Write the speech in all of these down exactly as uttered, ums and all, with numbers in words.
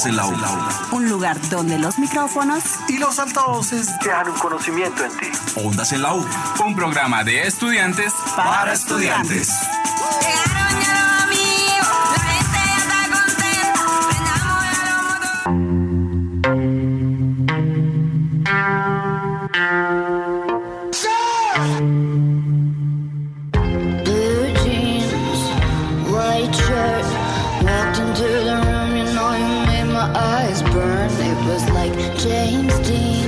Ondas en la U. Un lugar donde los micrófonos y los altavoces dejan un conocimiento en ti. Ondas en la U. Un programa de estudiantes para, para estudiantes. Llegaron ya los amigos, la gente ya está contenta. Prendamos ya los motores. Blue jeans, white shirt, walked into the room, you know you made my eyes burn. It was like James Dean,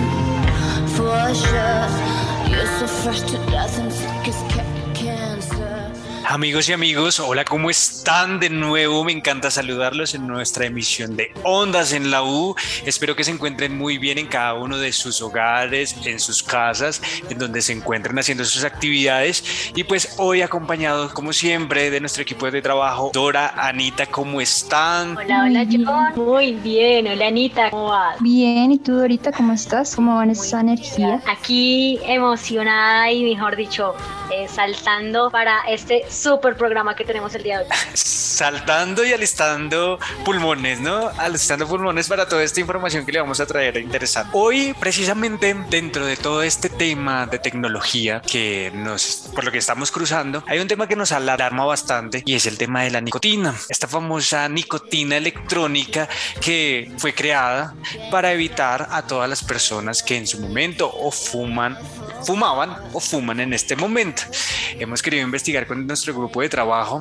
for sure. You're so fresh to death and sick as cancer. Amigos y amigos, hola, ¿cómo están? De nuevo, me encanta saludarlos en nuestra emisión de Ondas en la U. Espero que se encuentren muy bien en cada uno de sus hogares, en sus casas, en donde se encuentren haciendo sus actividades. Y pues hoy acompañados, como siempre, de nuestro equipo de trabajo, Dora, Anita, ¿cómo están? Hola, hola, John. Muy bien. Hola, Anita, ¿cómo vas? Bien, ¿y tú, Dorita, cómo estás? ¿Cómo van esa energía? Aquí emocionada y, mejor dicho, eh, saltando para este súper programa que tenemos el día de hoy. Saltando y alistando pulmones, ¿no? Alistando pulmones para toda esta información que le vamos a traer interesante. Hoy, precisamente, dentro de todo este tema de tecnología que nos, por lo que estamos cruzando, hay un tema que nos alarma bastante y es el tema de la nicotina. Esta famosa nicotina electrónica que fue creada para evitar a todas las personas que en su momento o fuman, fumaban o fuman en este momento. Hemos querido investigar con nuestro grupo de trabajo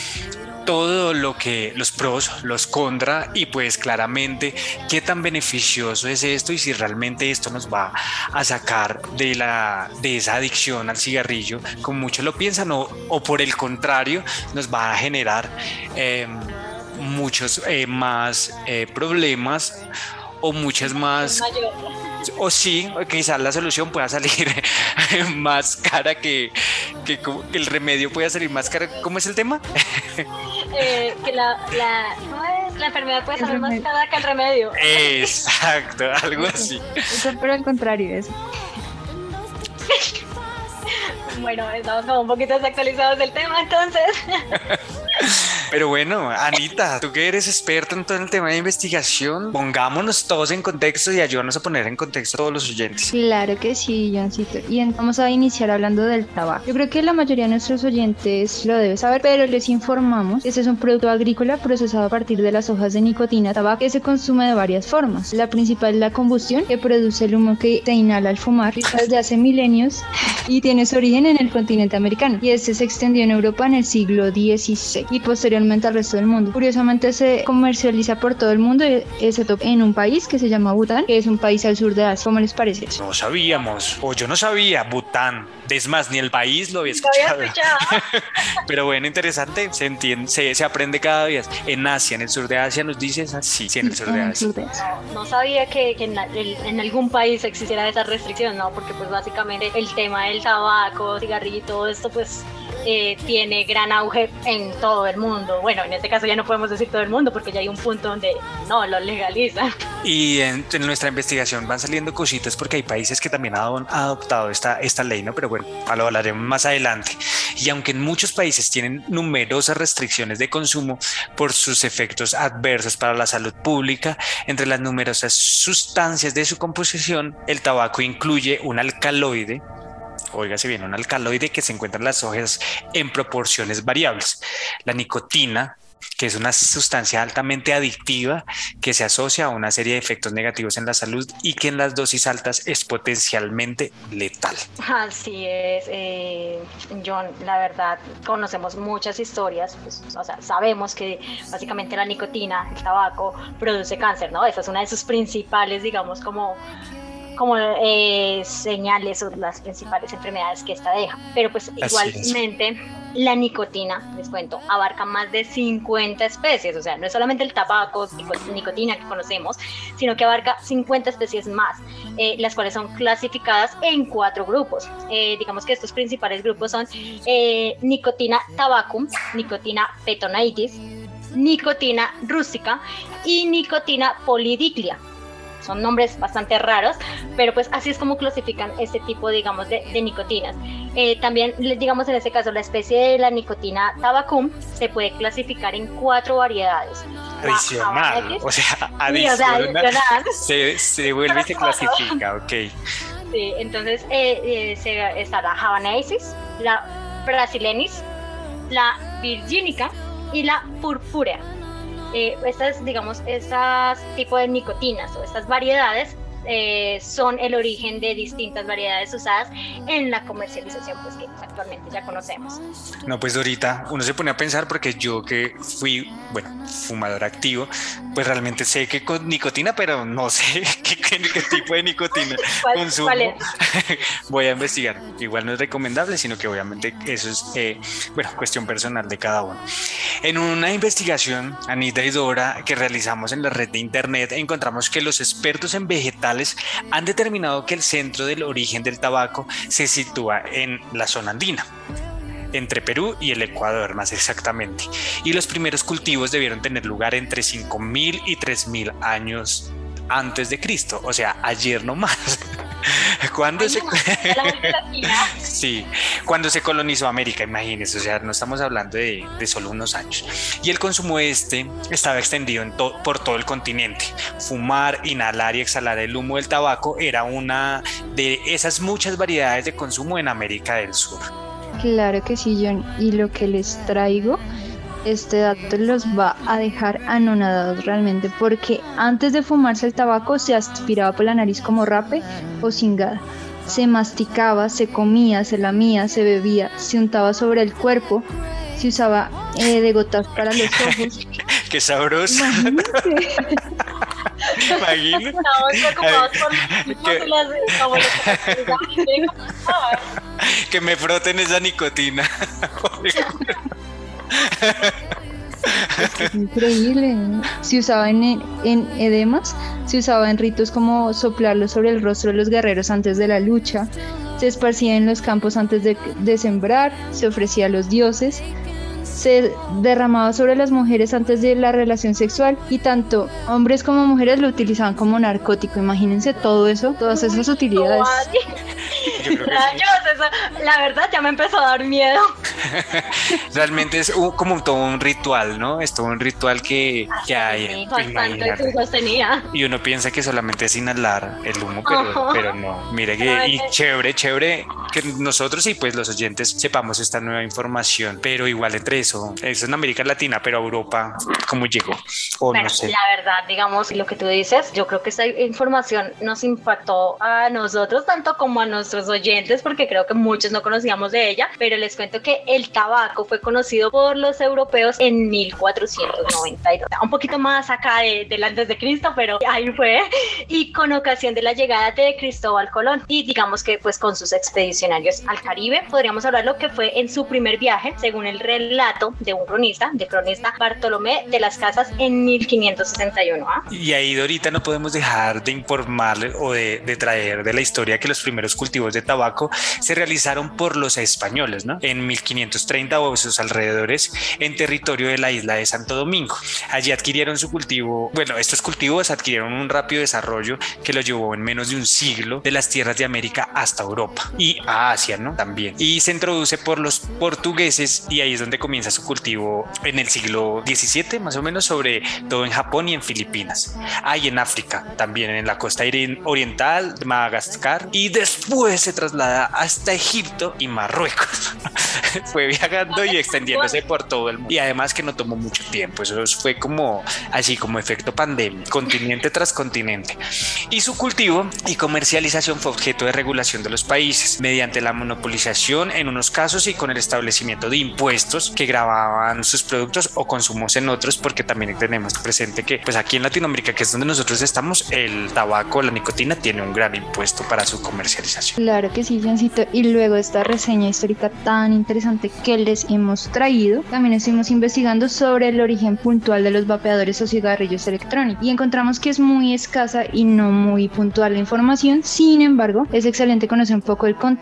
todo lo que, los pros, los contra y pues claramente qué tan beneficioso es esto y si realmente esto nos va a sacar de, la, de esa adicción al cigarrillo, como muchos lo piensan, o, o por el contrario nos va a generar eh, muchos eh, más eh, problemas o muchas más... O sí, quizás la solución pueda salir más cara que, que, que el remedio pueda salir más cara. ¿Cómo es el tema? Eh, que la, la, ¿cómo es? La enfermedad puede salir más cara que el remedio. Exacto, algo así. Eso, pero al contrario, eso. Bueno, estamos como un poquito desactualizados del tema, entonces. Pero bueno, Anita, tú que eres experta en todo el tema de investigación, pongámonos todos en contexto y ayúdanos a poner en contexto a todos los oyentes. Claro que sí, Johncito. Y vamos a iniciar hablando del tabaco. Yo creo que la mayoría de nuestros oyentes lo deben saber, pero les informamos. Este es un producto agrícola procesado a partir de las hojas de nicotina, tabaco, que se consume de varias formas. La principal es la combustión, que produce el humo que se inhala al fumar desde hace milenios y tiene su origen en el continente americano. Y este se extendió en Europa en el siglo dieciséis y posteriormente al resto del mundo. Curiosamente se comercializa por todo el mundo, excepto en un país que se llama Bután, que es un país al sur de Asia. ¿Cómo les parece eso? No sabíamos, o yo no sabía, Bután. Es más, ni el país lo había escuchado. Lo había escuchado. Pero bueno, interesante, se entiende, se, se aprende cada día. En Asia, en el sur de Asia, nos dices así, sí, en el sur de Asia. No, no sabía que, que en, en algún país existiera esa restricción, ¿no? Porque pues básicamente el tema del tabaco, cigarrillo y todo esto, pues eh, tiene gran auge en todo el mundo. Bueno, en este caso ya no podemos decir todo el mundo porque ya hay un punto donde no lo legalizan. Y en, en nuestra investigación van saliendo cositas porque hay países que también han adoptado esta, esta ley, ¿no? Pero bueno, lo hablaremos más adelante. Y aunque en muchos países tienen numerosas restricciones de consumo por sus efectos adversos para la salud pública, entre las numerosas sustancias de su composición, el tabaco incluye un alcaloide. Óigase bien, un alcaloide que se encuentra en las hojas en proporciones variables. La nicotina, que es una sustancia altamente adictiva que se asocia a una serie de efectos negativos en la salud y que en las dosis altas es potencialmente letal. Así es, eh, John, la verdad, conocemos muchas historias, pues, o sea, sabemos que básicamente la nicotina, el tabaco, produce cáncer, ¿no? Esa es una de sus principales, digamos, como... como eh, señales o las principales enfermedades que esta deja. Pero pues igualmente la nicotina, les cuento, abarca más de cincuenta especies, o sea, no es solamente el tabaco, nicotina que conocemos, sino que abarca cincuenta especies más, eh, las cuales son clasificadas en cuatro grupos. Eh, digamos que estos principales grupos son eh, nicotina tabacum, nicotina petonitis, nicotina rústica y nicotina polidiclia. Son nombres bastante raros, pero pues así es como clasifican este tipo, digamos, de, de nicotinas. Eh, también, digamos, en este caso, la especie de la nicotina tabacum se puede clasificar en cuatro variedades. Adicional, Habana X. o sea, Sí, o sea, adicional, adicional. se, se vuelve y se clasifica, ok. Sí, entonces eh, eh, se- está la Havanesis, la Brasilenis, la Virginica y la Purpúrea. Eh, estas, digamos, estas tipos de nicotinas o estas variedades eh, son el origen de distintas variedades usadas en la comercialización, pues que actualmente ya conocemos. No, pues ahorita uno se pone a pensar porque yo que fui, bueno, fumador activo, pues realmente sé que con nicotina, pero no sé qué, qué- qué tipo de nicotina ¿Cuál- consumo. cuál es? Voy a investigar. Igual no es recomendable, sino que obviamente eso es, eh, bueno, cuestión personal de cada uno. En una investigación, Anita y Dora, que realizamos en la red de internet, encontramos que los expertos en vegetales han determinado que el centro del origen del tabaco se sitúa en la zona andina, entre Perú y el Ecuador más exactamente, y los primeros cultivos debieron tener lugar entre cinco mil y tres mil años antes de Cristo, o sea, ayer nomás. Cuando Ay, se... no, ya la América Latina. Sí, cuando se colonizó América, imagínense, o sea, no estamos hablando de, de solo unos años. Y el consumo este estaba extendido en to- por todo el continente. Fumar, inhalar y exhalar el humo del tabaco era una de esas muchas variedades de consumo en América del Sur. Claro que sí, John. Y lo que les traigo, este dato los va a dejar anonadados realmente, porque antes de fumarse el tabaco se aspiraba por la nariz como rape o cingada. Se masticaba, se comía, se lamía, se bebía, se untaba sobre el cuerpo, se usaba eh, de gotas para los ojos. Qué sabroso. Imagínate. Imagínate. Estamos preocupados por Que- las abuelas que nos dicen, "Ah, Que me froten esa nicotina. Es increíble, ¿no? Se usaba en, en edemas, se usaba en ritos como soplarlo sobre el rostro de los guerreros antes de la lucha, se esparcía en los campos antes de, de sembrar, se ofrecía a los dioses, se derramaba sobre las mujeres antes de la relación sexual y tanto hombres como mujeres lo utilizaban como narcótico. Imagínense todo eso, todas esas utilidades. Yo creo que sí. rayos, eso, la verdad ya me empezó a dar miedo. Realmente es un- como todo un ritual, ¿no? Es todo un ritual que, que hay. Sí, pues, bastante imagínate. usos tenía. Y uno piensa que solamente es inhalar el humo, pero, Ajá. pero no. Mire que, y chévere, chévere que nosotros y pues los oyentes sepamos esta nueva información. Pero igual entre eso, eso en América Latina, pero a Europa, ¿cómo llegó? O Bueno, no sé. la verdad, digamos, lo que tú dices, yo creo que esta información nos impactó a nosotros tanto como a nuestros oyentes, porque creo que muchos no conocíamos de ella, pero les cuento que el tabaco fue conocido por los europeos en mil cuatrocientos noventa y dos, un poquito más acá de, del antes de Cristo, pero ahí fue, y con ocasión de la llegada de Cristóbal Colón, y digamos que pues con sus expedicionarios al Caribe, podríamos hablar lo que fue en su primer viaje, según el relato de un cronista, de cronista Bartolomé de las Casas en mil quinientos sesenta y uno. ¿ah? Y ahí, Dorita, no podemos dejar de informar o de, de traer de la historia que los primeros cultivos de tabaco se realizaron por los españoles, ¿no? En mil quinientos treinta o sus alrededores, en territorio de la isla de Santo Domingo. Allí adquirieron su cultivo, bueno, estos cultivos adquirieron un rápido desarrollo que lo llevó en menos de un siglo de las tierras de América hasta Europa y a Asia, ¿no? También. Y se introduce por los portugueses y ahí es donde comienza su cultivo en el siglo diecisiete, más o menos, sobre todo en Japón y en Filipinas. Ah, y en África, también en la costa oriental, Madagascar, y después se traslada hasta Egipto y Marruecos. Fue viajando y extendiéndose por todo el mundo. Y además que no tomó mucho tiempo, eso fue como así como efecto pandemia, continente tras continente. Y su cultivo y comercialización fue objeto de regulación de los países mediante la monopolización en unos casos y con el establecimiento de impuestos que gravaban sus productos o consumos en otros, porque también tenemos presente que pues aquí en Latinoamérica, que es donde nosotros estamos, el tabaco, la nicotina tiene un gran impuesto para su comercialización. Claro que sí, Johncito. Y luego esta reseña histórica tan interesante que les hemos traído, también estuvimos investigando sobre el origen puntual de los vapeadores o cigarrillos electrónicos y encontramos que es muy escasa y no muy puntual la información. Sin embargo, es excelente conocer un poco el contexto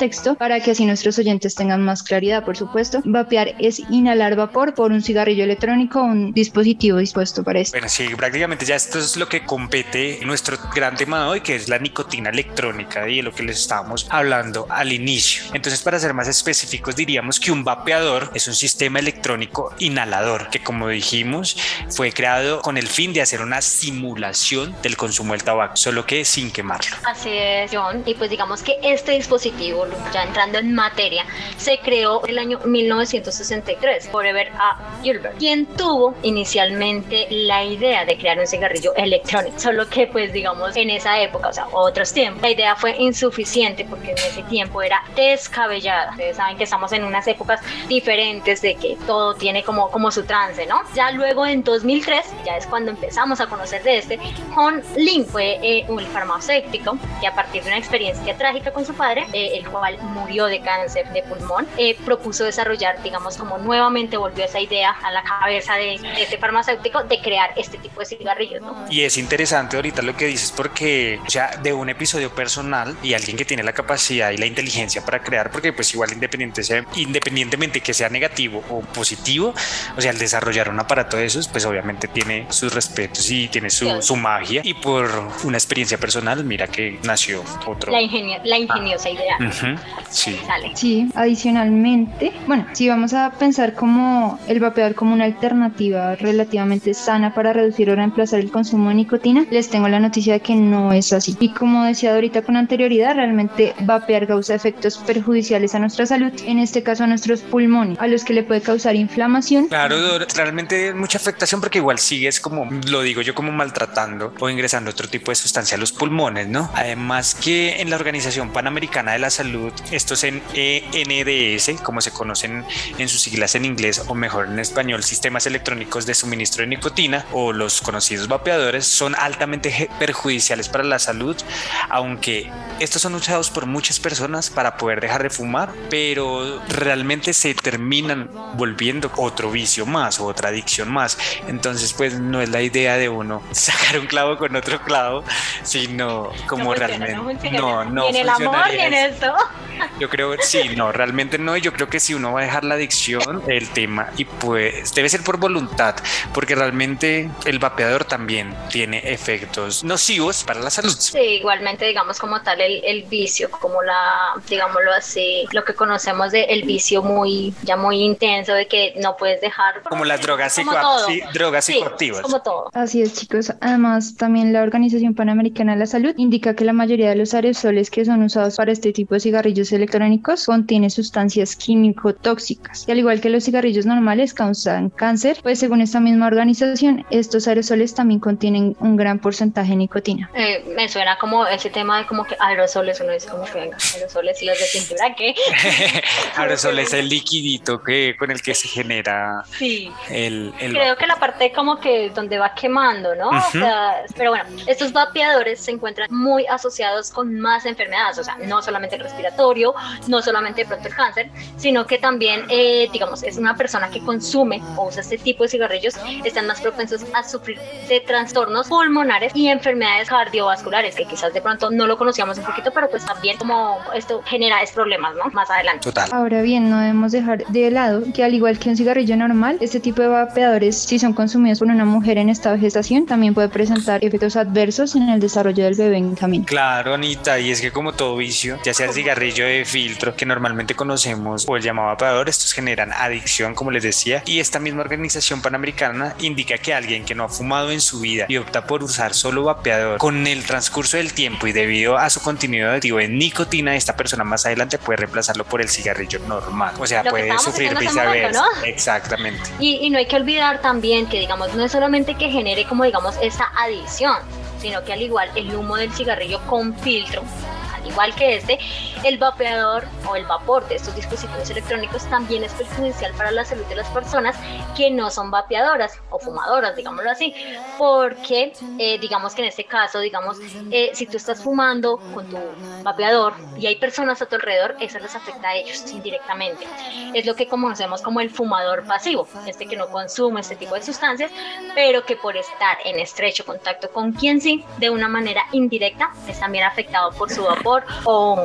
contexto para que así nuestros oyentes tengan más claridad, por supuesto. Vapear es inhalar vapor por un cigarrillo electrónico o un dispositivo dispuesto para esto. Bueno, sí, prácticamente ya esto es lo que compete en nuestro gran tema de hoy, que es la nicotina electrónica y de lo que les estábamos hablando al inicio. Entonces, para ser más específicos, diríamos que un vapeador es un sistema electrónico inhalador que, como dijimos, fue creado con el fin de hacer una simulación del consumo del tabaco, solo que sin quemarlo. Así es, John. Y pues digamos que este dispositivo, ya entrando en materia, se creó en el año mil novecientos sesenta y tres por Herbert A. Gilbert, quien tuvo inicialmente la idea de crear un cigarrillo electrónico, solo que pues digamos en esa época, o sea, otros tiempos, la idea fue insuficiente porque en ese tiempo era descabellada. Ustedes saben que estamos en unas épocas diferentes de que todo tiene como, como su trance, ¿no? Ya luego en dos mil tres, ya es cuando empezamos a conocer de este, Hon Ling fue eh, un farmacéutico que a partir de una experiencia trágica con su padre, eh, el cual murió de cáncer de pulmón, eh, propuso desarrollar, digamos, como nuevamente volvió esa idea a la cabeza de, de este farmacéutico de crear este tipo de cigarrillos, ¿no? Y es interesante ahorita lo que dices porque, o sea, de un episodio personal y alguien que tiene la capacidad y la inteligencia para crear, porque pues igual independiente sea, independientemente que sea negativo o positivo, o sea, el desarrollar un aparato de esos, pues obviamente tiene sus respetos y tiene su, Claro. su magia, y por una experiencia personal, mira que nació otro. La, ingenio, la ingeniosa idea. Ujú, sí. Sale. Sí, adicionalmente, bueno, si vamos a pensar como el vapeador como una alternativa relativamente sana para reducir o reemplazar el consumo de nicotina, les tengo la noticia de que no es así. Y como decía ahorita con anterioridad, realmente vapear causa efectos perjudiciales a nuestra salud, en este caso a nuestros pulmones, a los que le puede causar inflamación. Claro, realmente mucha afectación porque igual sigues como, lo digo yo, como maltratando o ingresando otro tipo de sustancia a los pulmones, ¿no? Además que en la Organización Panamericana de la Salud, estos en E N D S, como se conocen en sus siglas en inglés o mejor en español, sistemas electrónicos de suministro de nicotina o los conocidos vapeadores, son altamente perjudiciales para la salud, aunque estos son usados por muchas personas para poder dejar de fumar, pero realmente se terminan volviendo otro vicio más o otra adicción más. Entonces pues no es la idea de uno sacar un clavo con otro clavo, sino como No funciona, realmente no funciona. no, no Ni en el amor ni funcionaría en eso. esto. Yo creo, sí, no, realmente no. Yo creo que si uno va a dejar la adicción, el tema, y pues debe ser por voluntad, porque realmente el vapeador también tiene efectos nocivos para la salud. Sí, igualmente digamos como tal el, el vicio, como la, digámoslo así, lo que conocemos de el vicio muy, ya muy intenso de que no puedes dejar. Como las drogas, como psico- todo. sí, drogas Sí, psicoactivas. como todo. Así es, chicos. Además, también la Organización Panamericana de la Salud indica que la mayoría de los aerosoles que son usados para este tipo de cigarrillos electrónicos contienen sustancias químico-tóxicas. Y al igual que los cigarrillos normales causan cáncer, pues según esta misma organización, estos aerosoles también contienen un gran porcentaje de nicotina. Eh, me suena como ese tema de como que aerosoles, uno dice como que venga, aerosoles y los de pintura, ¿qué? Aerosol es el liquidito que, con el que se genera Sí. el, el Creo que la parte como que donde va quemando, ¿no? Ujú. O sea, pero bueno, estos vapeadores se encuentran muy asociados con más enfermedades, o sea, no solamente el respiratorio, no solamente de pronto el cáncer, sino que también, eh, digamos, es una persona que consume o usa este tipo de cigarrillos, están más propensos a sufrir de trastornos pulmonares y enfermedades cardiovasculares, que quizás de pronto no lo conocíamos un poquito, pero pues también como esto genera es problemas, ¿no? Más adelante. total. Ahora bien, no debemos dejar de lado que al igual que un cigarrillo normal, este tipo de vapeadores, si son consumidos por una mujer en estado de gestación, también puede presentar efectos adversos en el desarrollo del bebé en camino. Claro, Anita, y es que como todo vicio, ya sea el cigarrillo de filtro que normalmente conocemos o el llamado vapeador, estos generan adicción, como les decía, y esta misma organización panamericana indica que alguien que no ha fumado en su vida y opta por usar solo vapeador, con el transcurso del tiempo y debido a su contenido activo en nicotina, esta persona más adelante puede reemplazarlo por el cigarrillo normal, o sea, Lo que puede estábamos sufrir diciendo hace un momento, viceversa. ¿no? Exactamente. Y, y no hay que olvidar también que, digamos, no es solamente que genere como, digamos, esa adicción, sino que al igual el humo del cigarrillo con filtro, al igual que este, el vapeador o el vapor de estos dispositivos electrónicos también es perjudicial para la salud de las personas que no son vapeadoras o fumadoras, digámoslo así, porque eh, digamos que en este caso, digamos, eh, si tú estás fumando con tu vapeador y hay personas a tu alrededor, eso les afecta a ellos indirectamente. Es lo que conocemos como el fumador pasivo, este que no consume este tipo de sustancias, pero que por estar en estrecho contacto con quien sí, de una manera indirecta, es también afectado por su vapor o humo, ya sea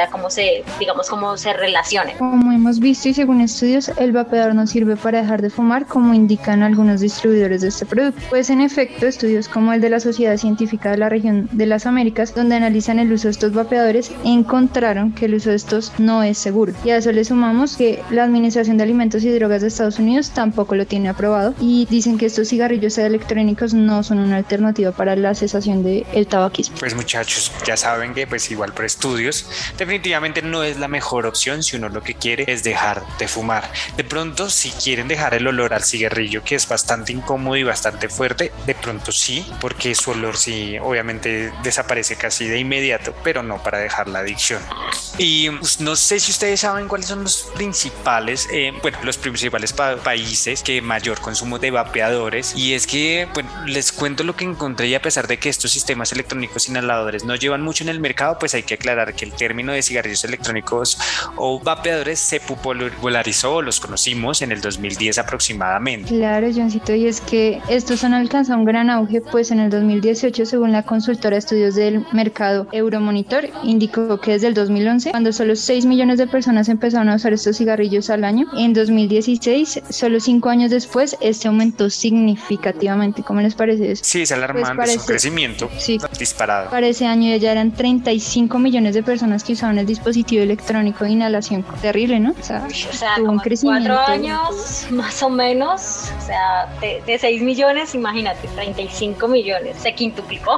cómo se, digamos, cómo se relacionen. Como hemos visto y según estudios, el vapeador no sirve para dejar de fumar, como indican algunos distribuidores de este producto. Pues en efecto, estudios como el de la Sociedad Científica de la Región de las Américas, donde analizan el uso de estos vapeadores, encontraron que el uso de estos no es seguro. Y a eso le sumamos que la Administración de Alimentos y Drogas de Estados Unidos tampoco lo tiene aprobado y dicen que estos cigarrillos electrónicos no son una alternativa para la cesación del tabaquismo. Pues muchachos, ya saben que pues igual por estudios definitivamente no es la mejor opción si uno lo que quiere es dejar de fumar. De pronto si quieren dejar el olor al cigarrillo, que es bastante incómodo y bastante fuerte, de pronto sí, porque su olor sí obviamente desaparece casi de inmediato, pero no para dejar la adicción. Y pues, no sé si ustedes saben cuáles son los principales eh, bueno los principales pa- países que mayor consumo de vapeadores, y es que bueno, les cuento lo que encontré, y a pesar de que estos sistemas electrónicos inhaladores no llevan mucho en el mercado, pues hay que aclarar que el término de cigarrillos electrónicos o vapeadores se popularizó o los conocimos en el dos mil diez aproximadamente. Claro, Johncito, y es que estos han alcanzado un gran auge, pues en el dos mil dieciocho, según la consultora de estudios del mercado Euromonitor, indicó que desde el dos mil once, cuando solo seis millones de personas empezaron a usar estos cigarrillos al año, en dos mil dieciséis, solo cinco años después, este aumentó significativamente. ¿Cómo les parece eso? Sí, es alarmante, Pues parece, es un crecimiento sí, disparado. Para ese año ya eran treinta y cinco millones de personas que usaban el dispositivo electrónico de inhalación. Terrible, ¿no? O sea, O sea, tuvo un como crecimiento. cuatro años más o menos, o sea, de, de seis millones, imagínate, treinta y cinco millones, se quintuplicó.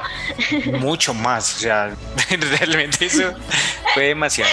Mucho más, o sea, realmente eso fue demasiado.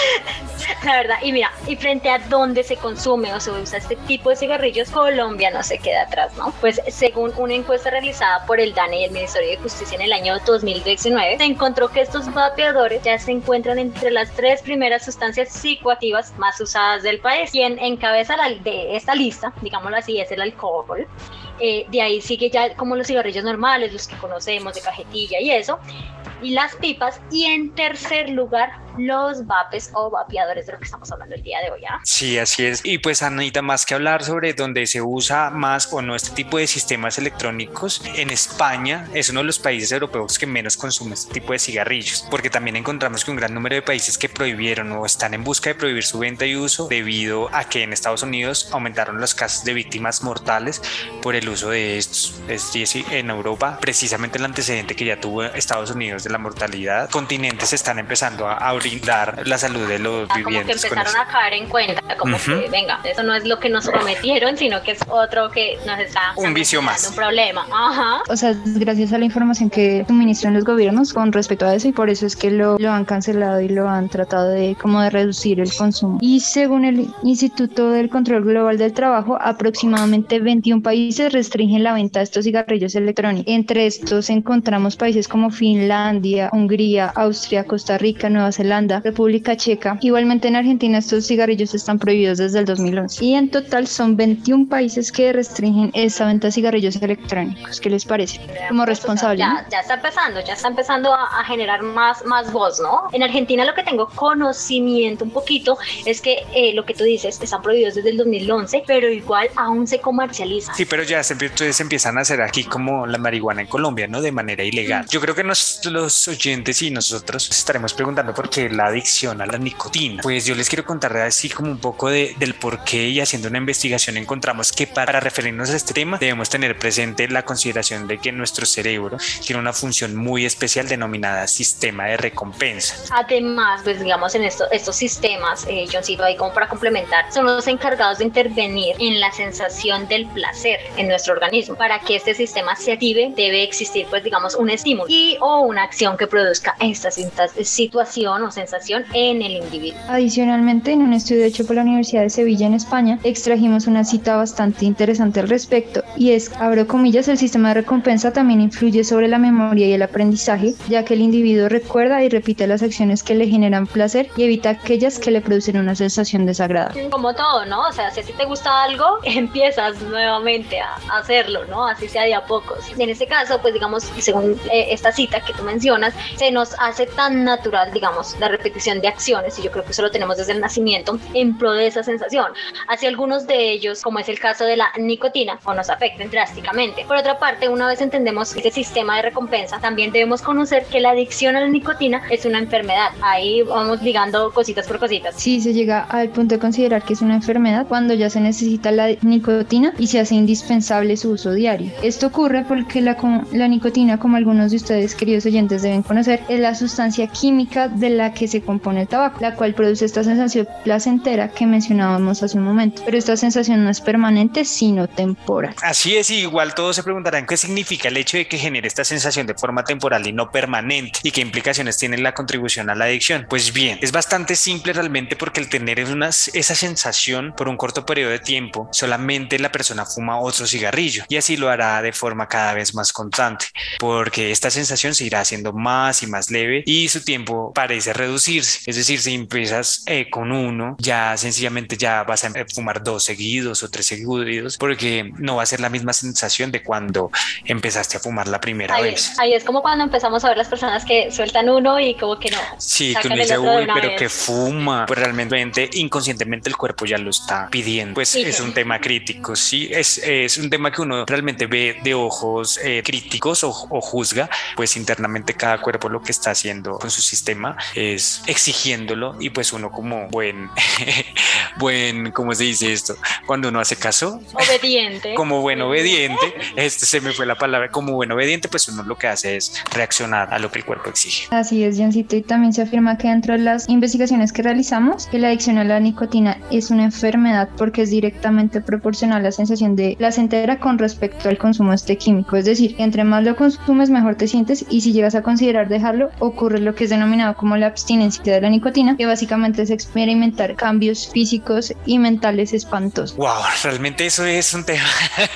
La verdad, y mira, y frente a dónde se consume o se usa este tipo de cigarrillos, Colombia no se queda atrás, ¿no? Pues según una encuesta realizada por el DANE y el Ministerio de Justicia en el año dos mil diecinueve, se encontró que estos vapeadores ya se encuentran entre las tres primeras sustancias psicoactivas más usadas del país. Quien encabeza la, de esta lista, digámoslo así, es el alcohol. Eh, de ahí sigue ya como los cigarrillos normales, los que conocemos de cajetilla y eso, y las pipas, y en tercer lugar los vapes o vapeadores, de lo que estamos hablando el día de hoy, ¿ah? Sí, así es. Y pues Anita, más que hablar sobre dónde se usa más o no este tipo de sistemas electrónicos, en España es uno de los países europeos que menos consume este tipo de cigarrillos, porque también encontramos que un gran número de países que prohibieron o están en busca de prohibir su venta y uso debido a que en Estados Unidos aumentaron los casos de víctimas mortales por el uso de estos. Es decir, en Europa, precisamente el antecedente que ya tuvo Estados Unidos de la mortalidad, continentes están empezando a, a brindar la salud de los Como que vivientes. empezaron a caer en cuenta, como Ujú. que venga, eso no es lo que nos prometieron, sino que es otro que nos está Un vicio generando más. un problema. Ajá. O sea, es gracias a la información que suministran los gobiernos con respecto a eso, y por eso es que lo, lo han cancelado y lo han tratado de como de reducir el consumo. Y según el Instituto del Control Global del Trabajo, aproximadamente veintiún países restringen la venta de estos cigarrillos electrónicos. Entre estos encontramos países como Finlandia, Hungría, Austria, Costa Rica, Nueva Zelanda, República Checa. Igualmente en Argentina estos cigarrillos están prohibidos desde el dos mil once. Y en total son veintiún países que restringen esta venta de cigarrillos electrónicos. ¿Qué les parece? Como responsable, O sea, ¿no? ya, ya está empezando, ya está empezando a, a generar más, más voz, ¿no? En Argentina lo que tengo conocimiento un poquito es que eh, lo que tú dices, están prohibidos desde el dos mil once, pero igual aún se comercializan. Sí, pero ya se, empie- se empiezan a hacer aquí como la marihuana en Colombia, ¿no? De manera ilegal. Yo creo que nos, los oyentes y nosotros estaremos preguntando por qué la adicción a la nicotina. Pues yo les quiero contar así como un poco de, del por qué, y haciendo una investigación encontramos que para referirnos a este tema debemos tener presente la consideración de que nuestro cerebro tiene una función muy especial denominada sistema de recompensa. Además, pues digamos en esto, estos sistemas, eh, Johncito, ahí como para complementar, son los encargados de intervenir en la sensación del placer en nuestro organismo. Para que este sistema se active debe existir pues digamos un estímulo y o una acción que produzca esta situación o sensación en el individuo. Adicionalmente, en un estudio hecho por la Universidad de Sevilla en España, extrajimos una cita bastante interesante al respecto, y es, abro comillas, el sistema de recompensa también influye sobre la memoria y el aprendizaje, ya que el individuo recuerda y repite las acciones que le generan placer y evita aquellas que le producen una sensación desagradable. Como todo, ¿no? O sea, si a ti te gusta algo, empiezas nuevamente a hacerlo, ¿no? Así sea de a pocos. En este caso, pues digamos, según eh, esta cita que tú mencionas, mencionas, se nos hace tan natural, digamos, la repetición de acciones, y yo creo que eso lo tenemos desde el nacimiento, en pro de esa sensación. Así algunos de ellos, como es el caso de la nicotina, o nos afecten drásticamente. Por otra parte, una vez entendemos este sistema de recompensa, también debemos conocer que la adicción a la nicotina es una enfermedad. Ahí vamos ligando cositas por cositas. Sí, se llega al punto de considerar que es una enfermedad cuando ya se necesita la nicotina y se hace indispensable su uso diario. Esto ocurre porque la, la nicotina, como algunos de ustedes, queridos oyentes, deben conocer, es la sustancia química de la que se compone el tabaco, la cual produce esta sensación placentera que mencionábamos hace un momento. Pero esta sensación no es permanente, sino temporal. Así es, y igual todos se preguntarán qué significa el hecho de que genere esta sensación de forma temporal y no permanente, y qué implicaciones tiene la contribución a la adicción. Pues bien, es bastante simple realmente, porque el tener una, esa sensación por un corto periodo de tiempo, solamente la persona fuma otro cigarrillo, y así lo hará de forma cada vez más constante, porque esta sensación se irá haciendo más y más leve y su tiempo parece reducirse. Es decir, si empiezas eh, con uno, ya sencillamente ya vas a fumar dos seguidos o tres seguidos, porque no va a ser la misma sensación de cuando empezaste a fumar la primera ahí vez. Es, ahí es como cuando empezamos a ver las personas que sueltan uno y como que no. Sí, que uno dice, uy, pero que fuma. Pues realmente, inconscientemente el cuerpo ya lo está pidiendo. Pues sí, es sí. un tema crítico, sí, es, es un tema que uno realmente ve de ojos eh, críticos o, o juzga, pues internamente cada cuerpo lo que está haciendo con su sistema es exigiéndolo, y pues uno como buen, buen, ¿cómo se dice esto? Cuando uno hace caso. Obediente. Como buen obediente, este se me fue la palabra, como buen obediente, pues uno lo que hace es reaccionar a lo que el cuerpo exige. Así es, Jancito, y también se afirma que dentro de las investigaciones que realizamos, que la adicción a la nicotina es una enfermedad porque es directamente proporcional a la sensación de placentera con respecto al consumo de este químico. Es decir, que entre más lo consumes, mejor te sientes, y si llegas a considerar dejarlo, ocurre lo que es denominado como la abstinencia de la nicotina, que básicamente es experimentar cambios físicos y mentales espantosos. Wow, realmente eso es un tema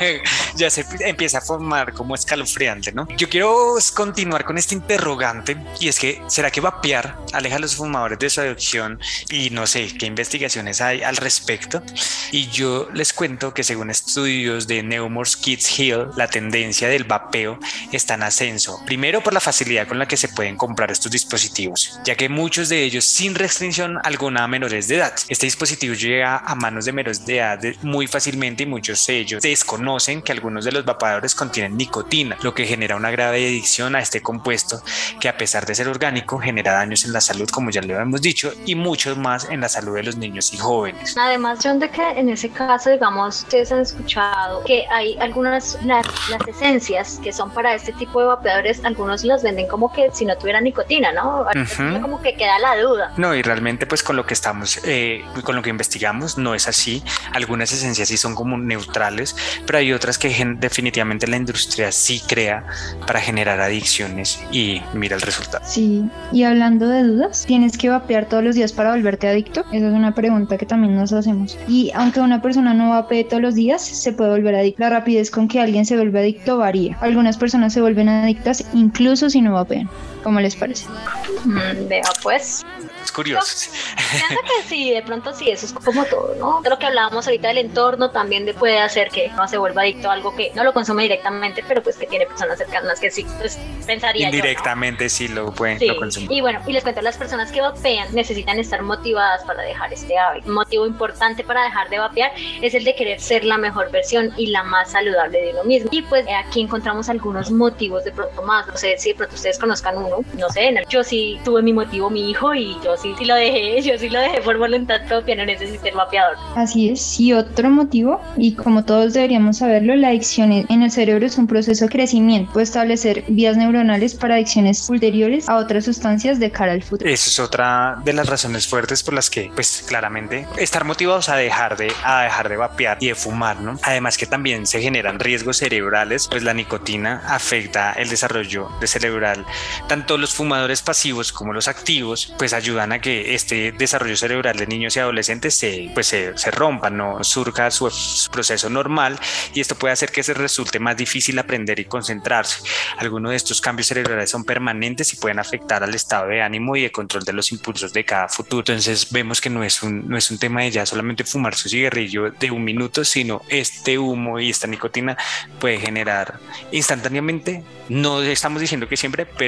ya se empieza a formar como escalofriante, ¿no? Yo quiero continuar con este interrogante, y es que ¿será que vapear aleja a los fumadores de su adicción? Y no sé qué investigaciones hay al respecto, y yo les cuento que según estudios de Nemours Kids Hill, la tendencia del vapeo está en ascenso, primero por la facilidad con la que se pueden comprar estos dispositivos, ya que muchos de ellos sin restricción alguna a menores de edad. Este dispositivo llega a manos de menores de edad muy fácilmente, y muchos de ellos desconocen que algunos de los vapeadores contienen nicotina, lo que genera una grave adicción a este compuesto, que a pesar de ser orgánico genera daños en la salud, como ya lo hemos dicho, y muchos más en la salud de los niños y jóvenes. Además, John, de que en ese caso, digamos, ustedes han escuchado que hay algunas, las, las esencias que son para este tipo de vapeadores, algunos las venden como que si no tuviera nicotina, ¿no? Uh-huh. Como que queda la duda. No, y realmente pues con lo que estamos, eh, con lo que investigamos no es así. Algunas esencias sí son como neutrales, pero hay otras que gen- definitivamente la industria sí crea para generar adicciones, y mira el resultado. Sí, y hablando de dudas, ¿tienes que vapear todos los días para volverte adicto? Esa es una pregunta que también nos hacemos. Y aunque una persona no vapee todos los días, se puede volver adicto. La rapidez con que alguien se vuelve adicto varía. Algunas personas se vuelven adictas incluso si no vapean. ¿Cómo les parece? Mm, vea pues. Es curioso. Pienso que sí, de pronto sí, eso es como todo, ¿no? De lo que hablábamos ahorita del entorno también de puede hacer que no se vuelva adicto a algo que no lo consume directamente, pero pues que tiene personas cercanas que sí, pues pensaría indirectamente yo, ¿no? Sí lo pueden sí. lo consumir. Y bueno, y les cuento, las personas que vapean necesitan estar motivadas para dejar este hábito. Un motivo importante para dejar de vapear es el de querer ser la mejor versión y la más saludable de uno mismo. Y pues aquí encontramos algunos motivos de pronto más, no sé si de pronto ustedes conozcan uno, no sé, yo sí tuve mi motivo, mi hijo, y yo sí, sí lo dejé, yo sí lo dejé por voluntad propia, no necesité el vapeador. Así es, y otro motivo, y como todos deberíamos saberlo, la adicción en el cerebro es un proceso de crecimiento, puede establecer vías neuronales para adicciones ulteriores a otras sustancias de cara al futuro. Eso es otra de las razones fuertes por las que, pues claramente, estar motivados a dejar de, a dejar de vapear y de fumar, ¿no? Además que también se generan riesgos cerebrales, pues la nicotina afecta el desarrollo de cerebral. Tanto los fumadores pasivos como los activos, pues ayudan a que este desarrollo cerebral de niños y adolescentes se, pues se, se rompa, no surca su, su proceso normal, y esto puede hacer que se resulte más difícil aprender y concentrarse. Algunos de estos cambios cerebrales son permanentes y pueden afectar al estado de ánimo y de control de los impulsos de cada futuro. Entonces vemos que no es un, no es un tema de ya solamente fumar su cigarrillo de un minuto, sino este humo y esta nicotina puede generar instantáneamente, no estamos diciendo que siempre, pero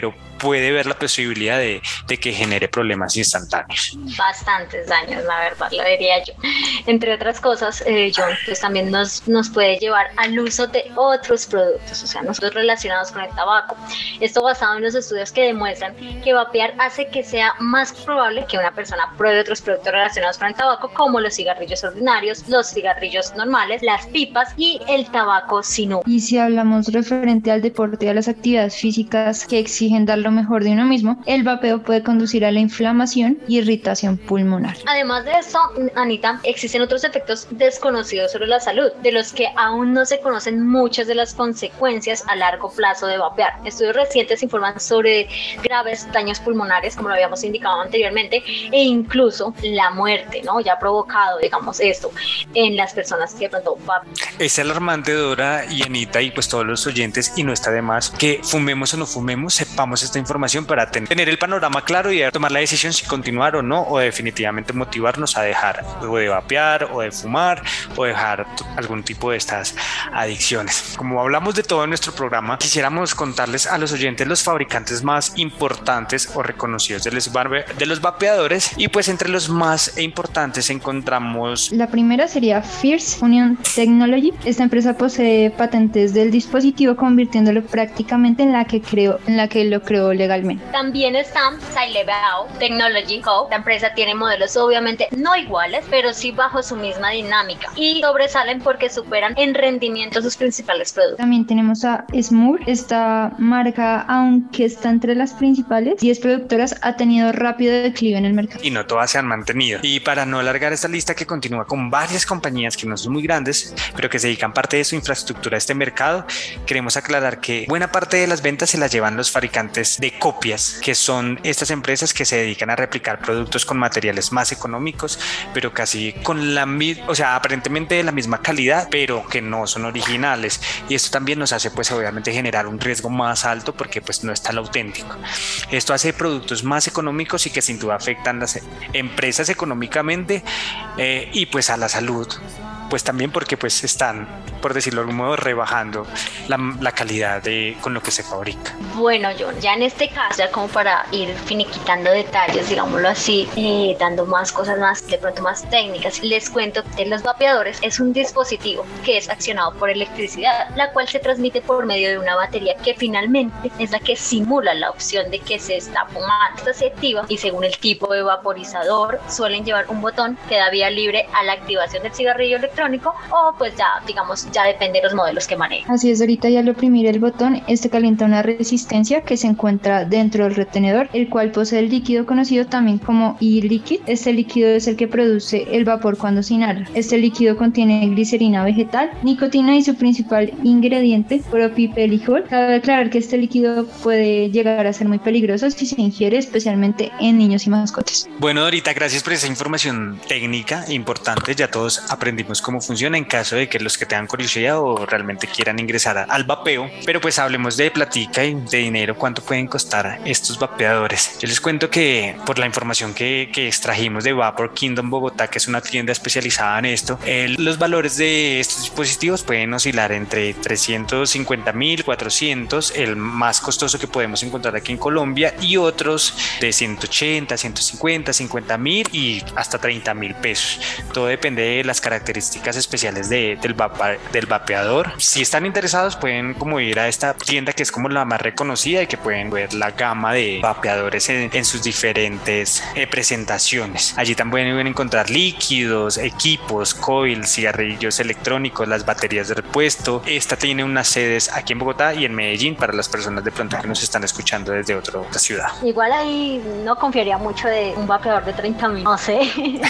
puede ver la posibilidad de, de que genere problemas instantáneos. Bastantes daños, la verdad, lo diría yo. Entre otras cosas, eh, John, pues también nos, nos puede llevar al uso de otros productos, o sea, nosotros relacionados con el tabaco. Esto basado en los estudios que demuestran que vapear hace que sea más probable que una persona pruebe otros productos relacionados con el tabaco, como los cigarrillos ordinarios, los cigarrillos normales, las pipas y el tabaco sin humo. Y si hablamos referente al deporte y a las actividades físicas que exigen dar lo mejor de uno mismo, el vapeo puede conducir a la inflamación y irritación pulmonar. Además de esto, Anita, existen otros efectos desconocidos sobre la salud, de los que aún no se conocen muchas de las consecuencias a largo plazo de vapear. Estudios recientes informan sobre graves daños pulmonares, como lo habíamos indicado anteriormente, e incluso la muerte, ¿no? Ya ha provocado, digamos, esto en las personas que de pronto vapean. Es alarmante, Dora y Anita, y pues todos los oyentes, y no está de más que fumemos o no fumemos, sepamos esta información para ten- tener el panorama claro y tomar la decisión si continuar o no, o definitivamente motivarnos a dejar o de vapear o de fumar o dejar t- algún tipo de estas adicciones. Como hablamos de todo en nuestro programa, quisiéramos contarles a los oyentes los fabricantes más importantes o reconocidos de los, barbe- de los vapeadores, y pues entre los más importantes encontramos La primera sería Fierce Union Technology. Esta empresa posee patentes del dispositivo, convirtiéndolo prácticamente en la que creó, en la que lo creó legalmente. También está Sailebao Technology Co. La empresa tiene modelos obviamente no iguales, pero sí bajo su misma dinámica, y sobresalen porque superan en rendimiento sus principales productos. También tenemos a Smur. Esta marca, aunque está entre las principales diez productoras, ha tenido rápido declive en el mercado. y no todas se han mantenido. Y para no alargar esta lista, que continúa con varias compañías que no son muy grandes, pero que se dedican parte de su infraestructura a este mercado, queremos aclarar que buena parte de las ventas se las llevan los fabricantes de copias, que son estas empresas que se dedican a replicar productos con materiales más económicos, pero casi con la misma, o sea, aparentemente de la misma calidad, pero que no son originales. Y esto también nos hace, pues, obviamente generar un riesgo más alto, porque pues no está lo auténtico. Esto hace productos más económicos y que sin duda afectan las empresas económicamente, eh, y pues a la salud, pues también porque pues están, por decirlo de algún modo, rebajando la, la calidad de con lo que se fabrica. Bueno, John, ya en este caso, ya como para ir finiquitando detalles, digámoslo así, eh, dando más cosas más, de pronto más técnicas, les cuento que los vapeadores es un dispositivo que es accionado por electricidad, la cual se transmite por medio de una batería que finalmente es la que simula la opción de que se está fumando. Esta se activa y según el tipo de vaporizador suelen llevar un botón que da vía libre a la activación del cigarrillo electrónico, o pues ya, digamos, ya depende de los modelos que manejen. Así es, ahorita ya al oprimir el botón, este calienta una resistencia que se encuentra dentro del retenedor, el cual posee el líquido conocido también como e-liquid. Este líquido es el que produce el vapor cuando se inhala. Este líquido contiene glicerina vegetal, nicotina y su principal ingrediente, propipellicol. Cabe aclarar que este líquido puede llegar a ser muy peligroso si se ingiere, especialmente en niños y mascotas. Bueno, Dorita, gracias por esa información técnica importante. Ya todos aprendimos cómo funciona, en caso de que los que tengan curiosidad o realmente quieran ingresar a- al vapeo. Pero pues hablemos de platica y de dinero. ¿Cuánto pueden costar estos vapeadores? Yo les cuento que por la información que, que extrajimos de Vapor Kingdom Bogotá, que es una tienda especializada en esto, eh, los valores de estos dispositivos pueden oscilar entre trescientos cincuenta mil, cuatrocientos, el más costoso que podemos encontrar aquí en Colombia, y otros de ciento ochenta, ciento cincuenta, cincuenta mil y hasta treinta mil pesos. Todo depende de las características especiales de, del, vapa- del vapeador. Si están interesados, pueden como ir a esta tienda, que es como la más reconocida, y que pueden ver la gama de vapeadores en, en sus diferentes eh, presentaciones. Allí también pueden encontrar líquidos, equipos, coils, cigarrillos electrónicos, las baterías de repuesto. Esta tiene unas sedes aquí en Bogotá y en Medellín, para las personas de pronto que nos están escuchando desde otra otra ciudad. Igual ahí no confiaría mucho de un vapeador de treinta mil, no sé.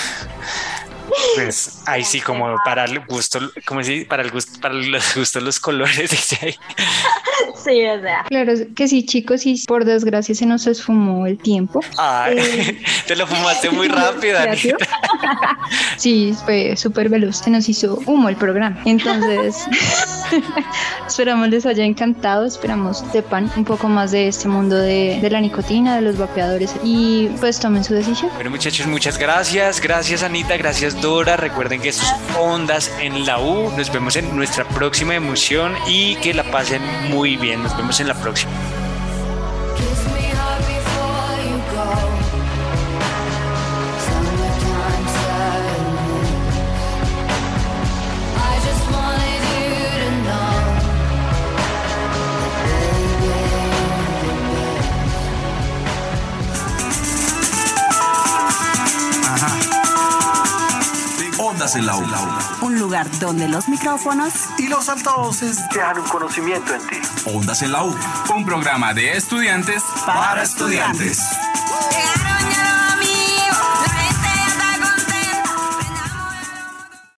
Pues ahí sí, como para el gusto, como si para el gusto, para los gustos, los colores, dice ahí. Sí, o sea. Claro que sí, chicos, y por desgracia se nos esfumó el tiempo. Ay, Eh, te lo fumaste muy rápido, Gracias. Anita. Sí, fue súper veloz, se nos hizo humo el programa. Entonces, esperamos les haya encantado, esperamos sepan un poco más de este mundo de, de la nicotina, de los vapeadores, y pues tomen su decisión. Bueno, muchachos, muchas gracias. Gracias, Anita. Gracias, Dora. Recuerden que esto es Ondas en la U. Nos vemos en nuestra próxima emisión y que la pasen muy bien. Nos vemos en la próxima. Kiss me hard. Ondas en la U. Un lugar donde los micrófonos Y los altavoces dejan un conocimiento en ti. Ondas en la U. Un programa de estudiantes para Para estudiantes. Llegaron